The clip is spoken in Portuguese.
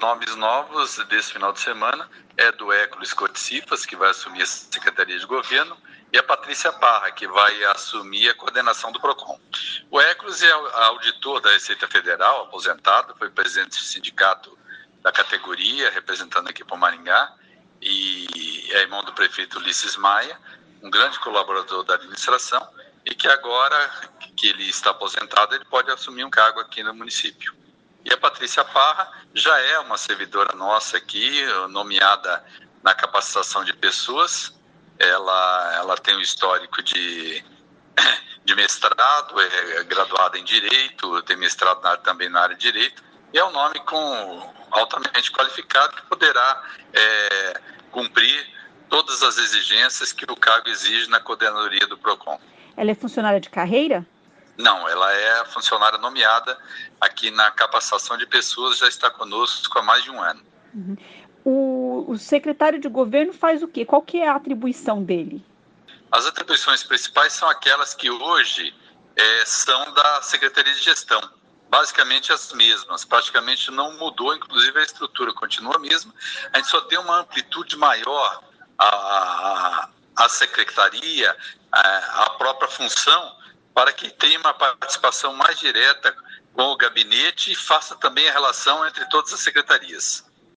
nomes novos desse final de semana é do Hércules Cotsifas, que vai assumir a Secretaria de Governo, e a Patrícia Parra, que vai assumir a coordenação do PROCON. O Hércules é auditor da Receita Federal, aposentado, foi presidente do sindicato da categoria, representando aqui para o Maringá, e é irmão do prefeito Ulisses Maia, um grande colaborador da administração, e que agora que ele está aposentado, ele pode assumir um cargo aqui no município. E a Patrícia Parra já é uma servidora nossa aqui, nomeada na capacitação de pessoas. Ela tem um histórico de mestrado, é graduada em Direito, tem mestrado também na área de Direito, e é um nome altamente qualificado que poderá cumprir todas as exigências que o cargo exige na coordenadoria do PROCON. Ela é funcionária de carreira? Não, ela é funcionária nomeada aqui na capacitação de pessoas, já está conosco há mais de um ano. Uhum. O secretário de governo faz o quê? Qual que é a atribuição dele? As atribuições principais são aquelas que hoje são da Secretaria de Gestão. Basicamente as mesmas, praticamente não mudou, inclusive a estrutura continua a mesma. A gente só deu uma amplitude maior à secretaria, à própria função, para que tenha uma participação mais direta com o gabinete e faça também a relação entre todas as secretarias.